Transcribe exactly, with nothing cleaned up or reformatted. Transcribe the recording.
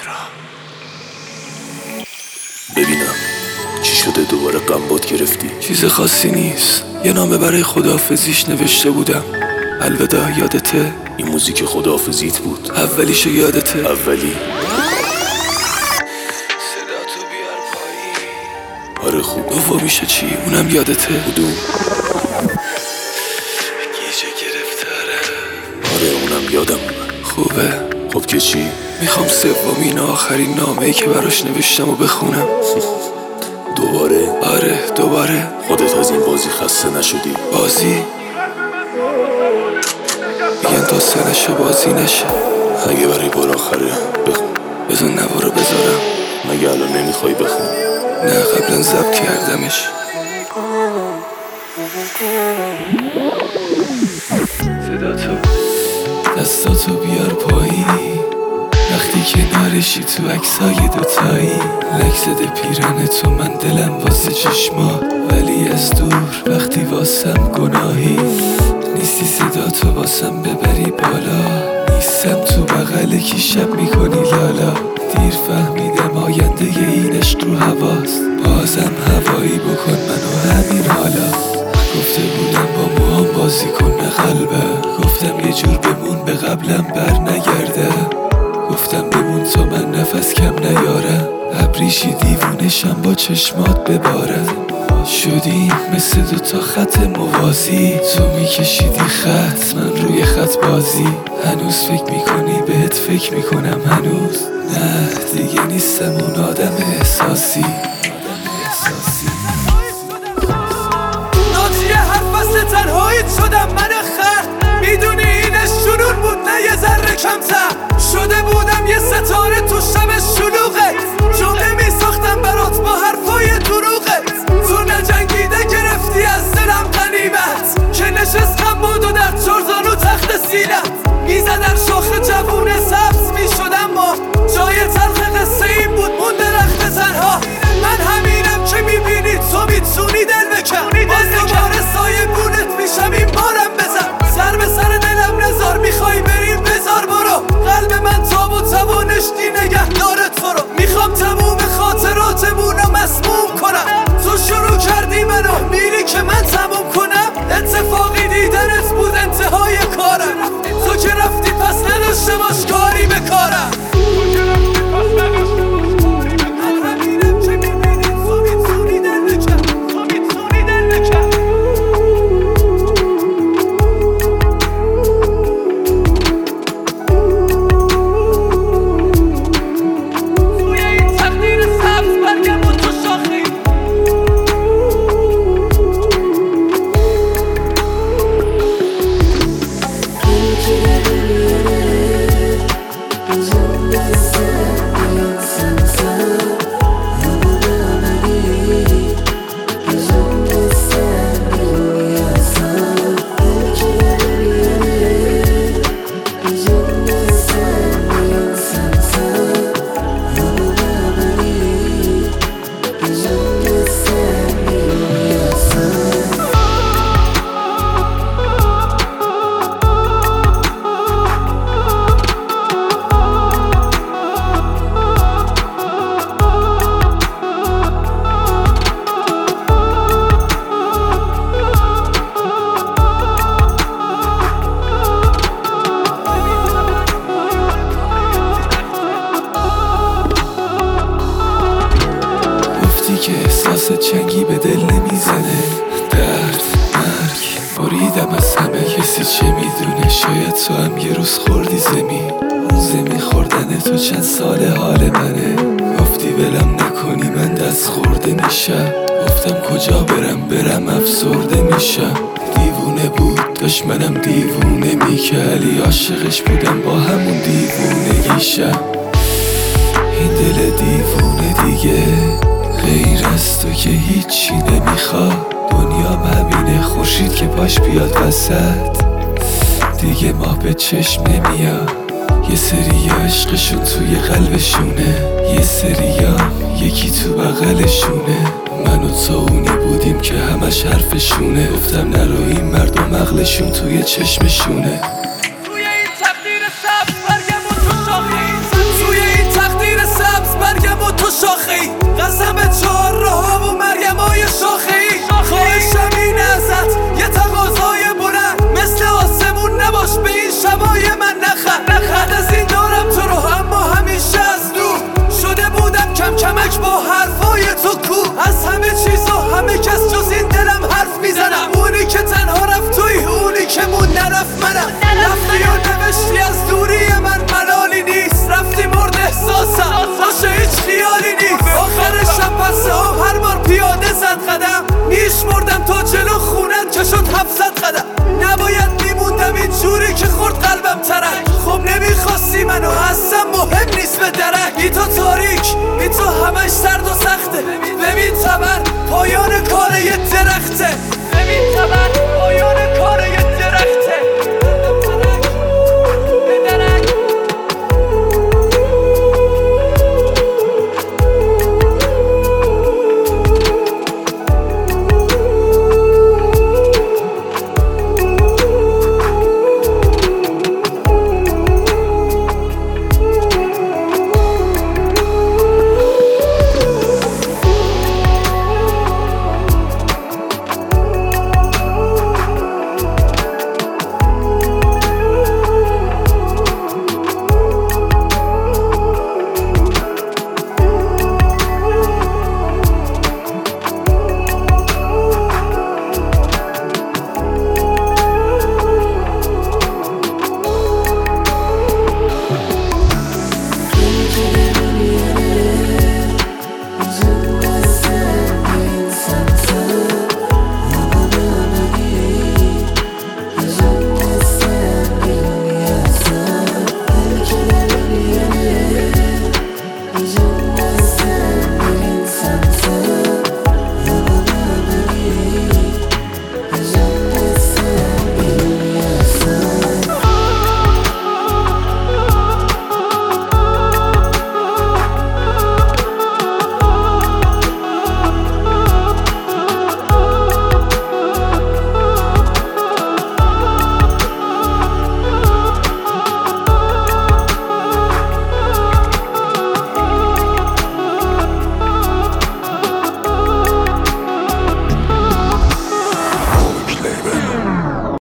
ببینم چی شده دوباره غمبات گرفتی؟ چیز خاصی نیست، یه نامه برای خداحافظیش نوشته بودم. الوداع، یادته؟ این موزیک خداحافظیت بود؟ اولیشو یادته؟ اولی؟ صدا تو بیار پایی. آره خوب. دومیشه چی؟ اونم یادته؟ کدوم؟ گیجه گرفتاره. آره اونم یادم. خوبه. خب که چی؟ میخوام سومین آخرین نامه‌ای که براش نوشتم و بخونم. دوباره؟ آره دوباره. خودت از این بازی خسته نشدی؟ بازی؟ میگن تا سنشو بازی نشه. اگه برای بار آخره بخون. بذار نوا رو بذارم. مگه الان نمیخوای بخون؟ نه قبلا ضبط کردمش. صدا تو دستاتو بیار پایی، وقتی کنارشی تو عکسای دوتایی. لک زده پیرن تو من دلم واسه چشما، ولی از دور وقتی واسم گناهی. نیستی صدا تو واسم ببری بالا، نیستم تو بغل کی شب میکنی لالا. دیر فهمیدم آینده این عشق رو هواست، بازم هوایی بکن منو همین حالا. گفته بودم با موهام بازی کن به قلبه، گفتم یه جور بمون به قبلم بر نگرده. گفتم بمون تا من نفس کم نیارم، ابریشی دیوونشم با چشمات بباره. شدیم مثل دوتا خط موازی، تو میکشیدی خط من روی خط بازی. هنوز فکر میکنی بهت فکر میکنم هنوز، نه دیگه نیستم اون آدم احساسی. ناجیه هر فصل تنهاییت شدم من خر، میدونی اینش جنون بود نه یه ذره کمتر. شده بودم یه ستاره تو شب شلوغت، جمله میساختم برات با حرفای دروغت. تو نجنگیده گرفتی از دلم غنیمت، که نشستم بود و در چرزانو تخت سینت. میزدن شاخ جوون سبز میشدم ما، جای تلخ قصه این بود مون درخت تنها. من همینم که میبینی تو میتونی دل بکن، باز دوباره سایه بونت میشم این بارم بزن. سر به سر دلم نزار، میخوای بریم بزار برو. قلب من تاب و توانشتی نگه داره تو رو. میخوام تموم خاطراتمون رو مسموم کنم، تو شروع کردی منو میری که من تموم کنم. اتفاقی دیدنت بود انتهای کارم، تو که رفتی پس نداشته باش کاری به کارم. که احساس چنگی به دل نمیزنه. درد، مرگ، بریدم از همه، کسی چه میدونه. شاید تو هم یه روز خوردی زمین، اون زمین خوردن تو چند سال حال منه. گفتی ولم نکنی من دست خورده میشم، گفتم کجا برم برم افسرده میشم. دیوونه بود داشت منم دیوونه میکردی، عاشقش بودم با همون دیوونگیشم. این دل دیوونه دیگه غیر از تو که هیچی نمیخواد. دنیام همینه، خورشید که پاش بیاد وسط دیگه ماه به چشم نمیاد. یه سریا عشقشون توی قلبشونه، یه سریا یکی تو بغلشونه. من و تو اونی بودیم که همش حرفشونه، گفتم نرو این مردم عقلشون توی چشمشونه.